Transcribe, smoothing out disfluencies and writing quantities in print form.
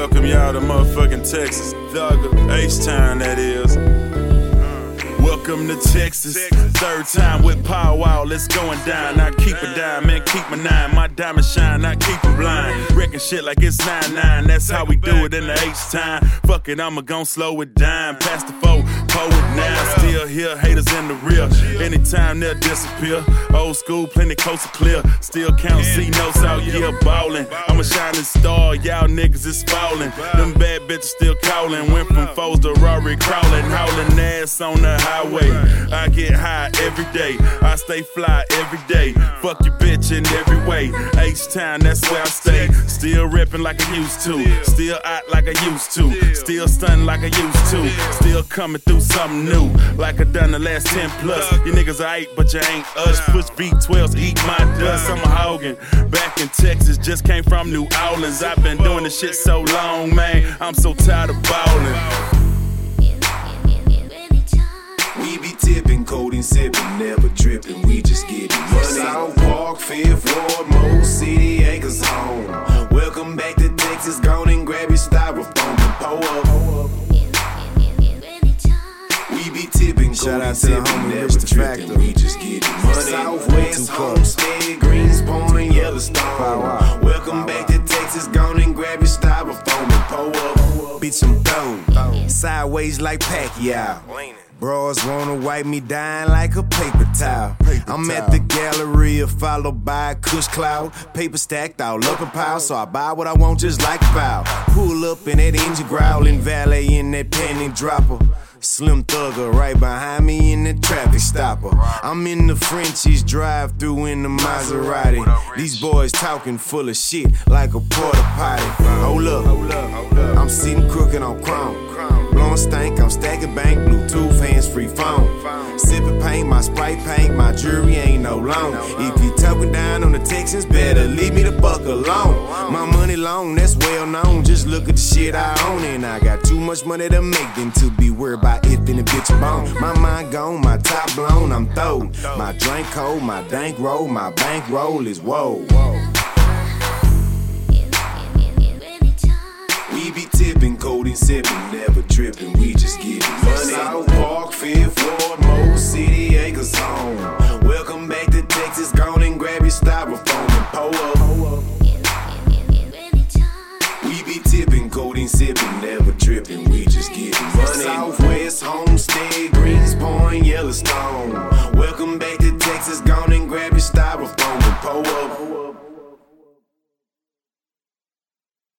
welcome y'all to motherfucking Texas. Thugger, H-Town that is. Welcome to Texas. Third time with Pow Wow, let's going down. I keep a dime, man, keep my nine. My diamond shine, I keep it blind. Wrecking shit like it's 9-9, that's how we do it in the H-time. Fuck it, I'ma gon' slow it down. Past the foe, pull it now. Still here, haters in the rear. Anytime they'll disappear. Old school, plenty coast clear. Still count C notes out, yeah, ballin'. I'm a shining star, y'all niggas is falling. Them bad bitches still calling. Went from foes to Rory crawling, hauling ass on the highway. I get high every day, I stay fly every day. Fuck your bitch in every way. H-Town, that's where I stay. Still reppin' like I used to. Still out like I used to. Still stunning like I used to. Still coming through something new, like I done the last 10 plus. You niggas are 8, but you ain't us. Push V12s, eat my dust. I'm a Hogan, back in Texas, just came from New Orleans. I've been doing this shit so long, man, I'm so tired of ballin'. We be tipping, codeine sipping, never tripping. We just getting money. South Park, Fifth Ward, Mo City, Acres home. Welcome back to Texas. Gone and grab your styrofoam and pull up. We be tipping, shout out to sipping, the homie never Rich the tripping. Factor. We just getting money. Southwest, Homestead, Greenspoint, and Yellowstone. Welcome back to Texas. Gone and grab your styrofoam and pull up. Bitch, I'm thrown sideways like Pacquiao. Bros wanna wipe me down like a paper towel. I'm at the Galleria, followed by a Kush cloud. Paper stacked all up a pile, so I buy what I want just like a foul. Pull up in that engine growling, valet in that panty dropper. Slim Thugger right behind me in the traffic stopper. I'm in the Frenchies, drive through in the Maserati. These boys talking full of shit like a porta potty. Hold up, I'm sitting crooked on chrome. Blowing stank, I'm stacking bank, Bluetooth, hands-free phone. Sipping paint, my Sprite paint, my jewelry ain't no loan. If you talking down on the Texans, better leave me the fuck alone. My money long, that's well known, just look at the shit I own. And I got too much money to make than to be worried about if in a bitch bone. My mind gone, my top blown, I'm throwed. My drink cold, my dank roll, my bankroll is whoa. We be tipping, codeine sipping, never tripping. We just getting money. South Park, Fifth Ward, Mo City,